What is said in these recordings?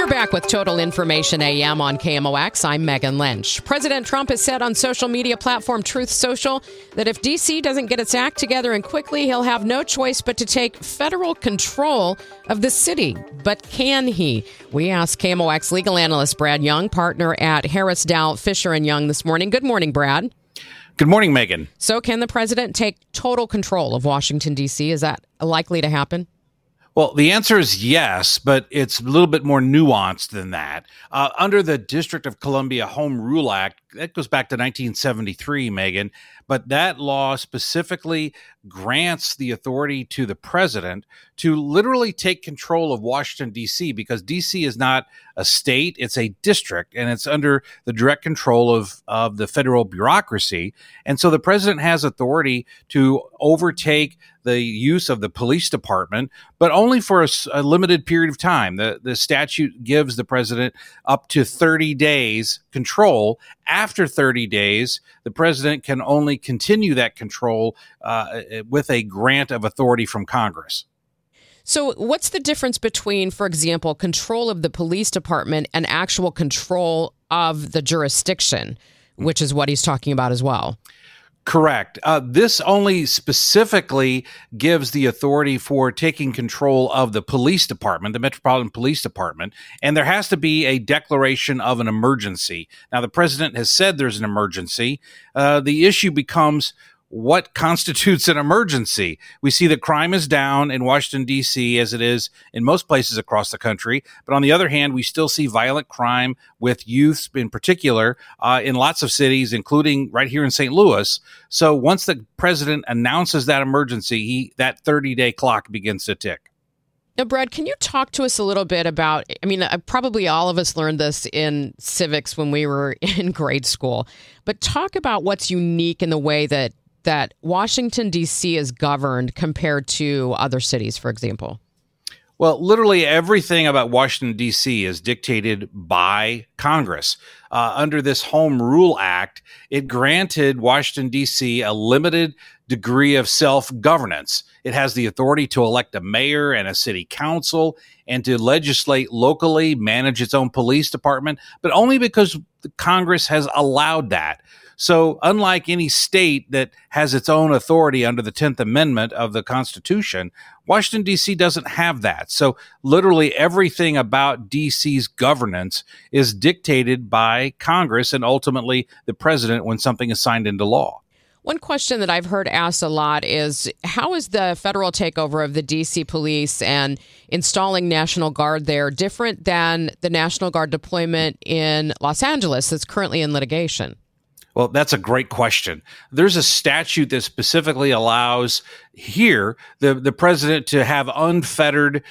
Back with Total Information AM on KMOX. I'm Megan Lynch. President Trump has said on social media platform Truth Social that if D.C. doesn't get its act together and quickly, he'll have no choice but to take federal control of the city. But can he? We asked KMOX legal analyst Brad Young, partner at Harris Dow Fisher & Young this morning. Good morning, Brad. Good morning, Megan. So can the president take total control of Washington, D.C.? Is that likely to happen? Well, the answer is yes, but it's a little bit more nuanced than that. Under the District of Columbia Home Rule Act, that goes back to 1973, Megan, but that law specifically grants the authority to the president to literally take control of Washington, D.C., because D.C. is not a state, it's a district, and it's under the direct control of the federal bureaucracy. And so the president has authority to overtake the use of the police department, but only for a limited period of time. The statute gives the president up to 30 days control. After 30 days, the president can only continue that control with a grant of authority from Congress. So what's the difference between, for example, control of the police department and actual control of the jurisdiction, which is what he's talking about as well? Correct. This only specifically gives the authority for taking control of the police department, the Metropolitan Police Department, and there has to be a declaration of an emergency. Now, the president has said there's an emergency. The issue becomes, what constitutes an emergency? We see that crime is down in Washington, D.C., as it is in most places across the country. But on the other hand, we still see violent crime with youth in particular in lots of cities, including right here in St. Louis. So once the president announces that emergency, that 30-day clock begins to tick. Now, Brad, can you talk to us a little bit about, probably all of us learned this in civics when we were in grade school, but talk about what's unique in the way that Washington, D.C. is governed compared to other cities, for example? Well, literally everything about Washington, D.C. is dictated by Congress. Under this Home Rule Act, it granted Washington, D.C. a limited degree of self-governance. It has the authority to elect a mayor and a city council and to legislate locally, manage its own police department, but only because Congress has allowed that. So unlike any state that has its own authority under the 10th Amendment of the Constitution, Washington, D.C. doesn't have that. So literally everything about D.C.'s governance is dictated by Congress and ultimately the president when something is signed into law. One question that I've heard asked a lot is, how is the federal takeover of the D.C. police and installing National Guard there different than the National Guard deployment in Los Angeles that's currently in litigation? Well, that's a great question. There's a statute that specifically allows here the president to have unfettered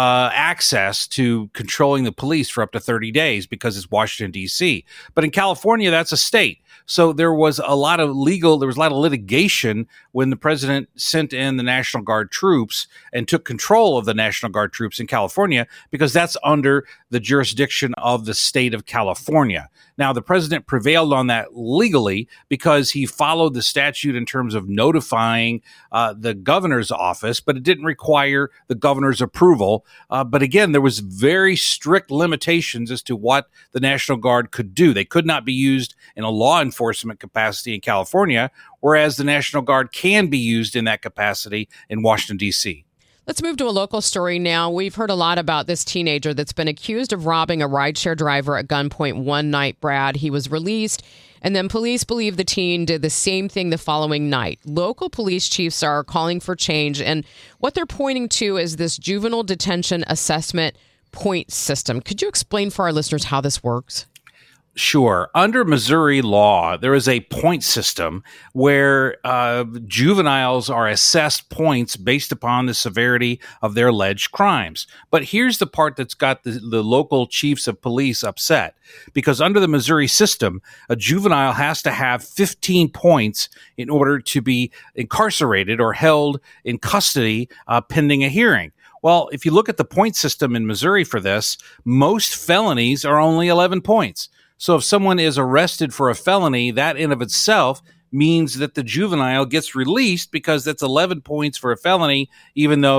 access to controlling the police for up to 30 days because it's Washington, D.C. But in California, that's a state. So there was a lot of litigation when the president sent in the National Guard troops and took control of the National Guard troops in California because that's under the jurisdiction of the state of California. Now, the president prevailed on that legally because he followed the statute in terms of notifying the governor's office, but it didn't require the governor's approval. But again, there was very strict limitations as to what the National Guard could do. They could not be used in a law enforcement capacity in California, whereas the National Guard can be used in that capacity in Washington, D.C. Let's move to a local story now. We've heard a lot about this teenager that's been accused of robbing a rideshare driver at gunpoint one night, Brad. He was released, and then police believe the teen did the same thing the following night. Local police chiefs are calling for change, and what they're pointing to is this juvenile detention assessment point system. Could you explain for our listeners how this works? Sure. Under Missouri law, there is a point system where juveniles are assessed points based upon the severity of their alleged crimes. But here's the part that's got the local chiefs of police upset, because under the Missouri system, a juvenile has to have 15 points in order to be incarcerated or held in custody pending a hearing. Well, if you look at the point system in Missouri for this, most felonies are only 11 points. So if someone is arrested for a felony, that in of itself means that the juvenile gets released because that's 11 points for a felony, even though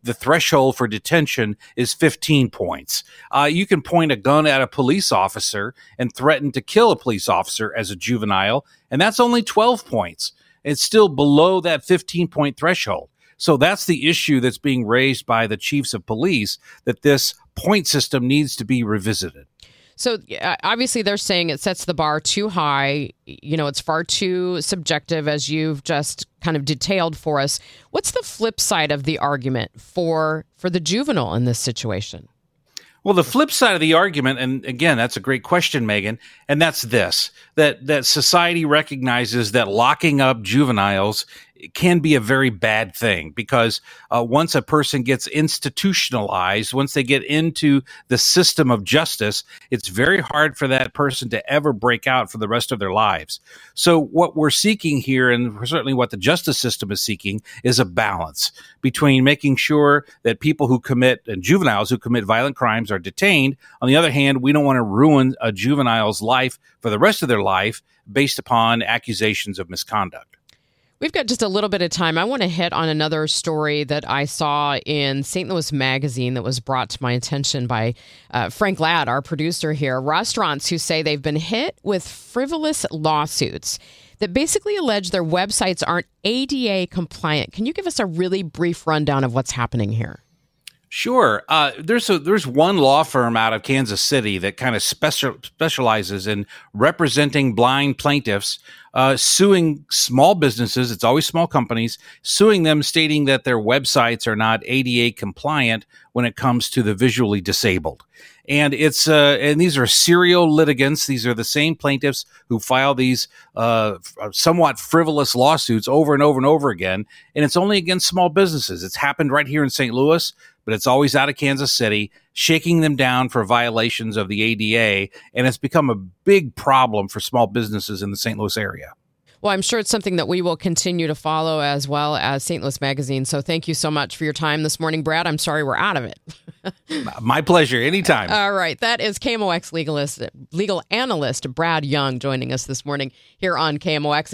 the threshold for detention is 15 points. You can point a gun at a police officer and threaten to kill a police officer as a juvenile, and that's only 12 points. It's still below that 15-point threshold. So that's the issue that's being raised by the chiefs of police, that this point system needs to be revisited. So obviously they're saying it sets the bar too high. You know, it's far too subjective, as you've just kind of detailed for us. What's the flip side of the argument for the juvenile in this situation? Well, the flip side of the argument, and again, that's a great question, Megan, and that's this, that society recognizes that locking up juveniles can be a very bad thing, because once a person gets institutionalized, once they get into the system of justice, it's very hard for that person to ever break out for the rest of their lives. So what we're seeking here, and certainly what the justice system is seeking, is a balance between making sure that people who commit, and juveniles who commit violent crimes, are detained. On the other hand, we don't want to ruin a juvenile's life for the rest of their life based upon accusations of misconduct. We've got just a little bit of time. I want to hit on another story that I saw in St. Louis Magazine that was brought to my attention by Frank Ladd, our producer here. Restaurants who say they've been hit with frivolous lawsuits that basically allege their websites aren't ADA compliant. Can you give us a really brief rundown of what's happening here? Sure. There's one law firm out of Kansas City that kind of specializes in representing blind plaintiffs, suing small businesses. It's always small companies, suing them, stating that their websites are not ADA compliant when it comes to the visually disabled. And and these are serial litigants. These are the same plaintiffs who file these somewhat frivolous lawsuits over and over and over again. And it's only against small businesses. It's happened right here in St. Louis, but it's always out of Kansas City, shaking them down for violations of the ADA. And it's become a big problem for small businesses in the St. Louis area. Well, I'm sure it's something that we will continue to follow, as well as St. Louis Magazine. So thank you so much for your time this morning, Brad. I'm sorry we're out of it. My pleasure. Anytime. All right. That is KMOX legal analyst Brad Young joining us this morning here on KMOX.